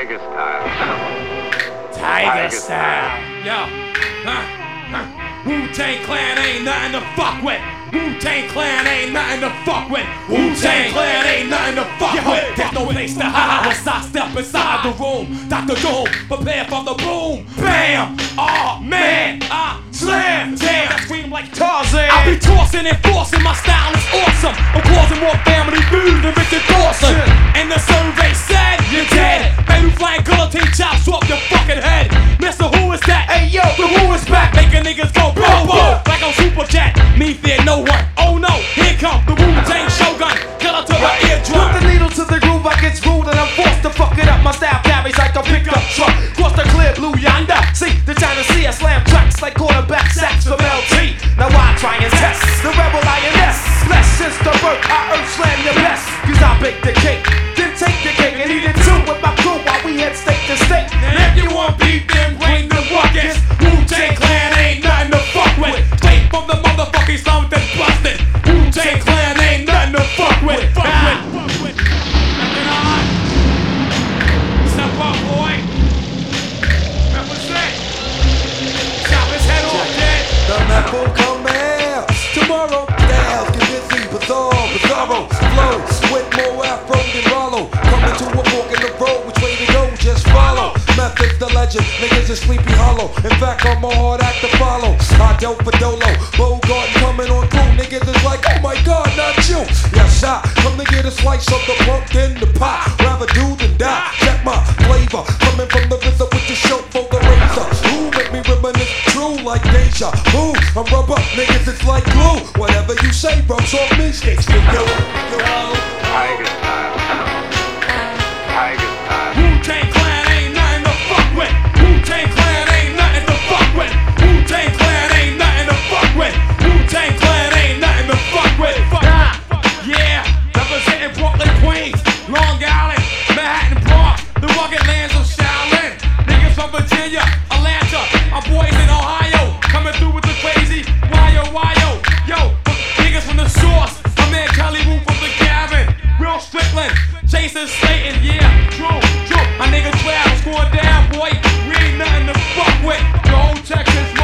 Tiger style. Tiger style. Yo, Wu-Tang Clan ain't nothing to fuck with. Wu-Tang Clan ain't nothing to fuck with. Wu-Tang Clan ain't nothing to fuck with. There's no place to hide once I step inside the room. Dr. Doom, prepare for the boom. Bam! Oh man, I slam. Damn, I scream like Tarzan. I be tossing and forcing, my style is awesome. I'm causing more family feud than Richard Dawson. And the survey said you're dead. Baby flying guillotine chops off your fucking head. Mister, who is that? Hey yo, the who is back, making niggas go whoa whoa like on Superjet. Me fear no one. Oh no, here come the Wu-Tang Shogun. Killer to my eardrum. Put the needle to the groove, I get screwed and I'm forced to fuck it up. My style carries like a pickup truck. Cross the clear blue yonder. See the China Sea, I slam tracks like quarterback sacks from LT. Now I try and test the rebel INS. Blessed since the birth, I earth slam your best. Cause I bake the cake, then take the cake and eat it too with my crew while we head state to state. Now if you want beef, then bring the buckets. Wu-Tang Clan ain't nothing to fuck with. Straight from the motherfucking slum that's busted. Wu-Tang Clan ain't nothing to fuck with. Step up, boy. Represent. Chop his head off, kid. The map will come out tomorrow. Styles get busy, bizarro, flow with more afro than Rollo. Coming to a fork in the road, which way to go? Just follow. Method's the legend, niggas is Sleepy Hollow. In fact, I'm a hard act to follow. I dealt for Dolo, Bogart coming on through. Niggas is like, oh my God, not you. Yes, I come to get a slice of the pumpkin, the pie. Rather do than die. Check my flavor, coming from the RZA with the show for the razor. Ooh, make me reminisce true like deja vu. I'm rubber, niggas, it's like glue. Whatever you say, rubs off me, sticks to you. Tiger style. Tiger style. Wu-Tang Clan ain't nothing to fuck with. Wu-Tang Clan ain't nothing to fuck with. Wu-Tang Clan ain't nothing to fuck with. Wu-Tang Clan ain't nothing to fuck with. Yeah, representing Brooklyn, Queens, Long Island, Manhattan, Bronx, the rugged lands of Shaolin. Niggas from Virginia, Atlanta, my boys in Ohio, coming through with the crazy wyo. Yo, niggas from the source, my man Kelly Wu from the Gavin, Will Strickland, Jason Slayton, yeah, true. My nigga Travis going down, boy. We ain't nothing to fuck with. The whole Texas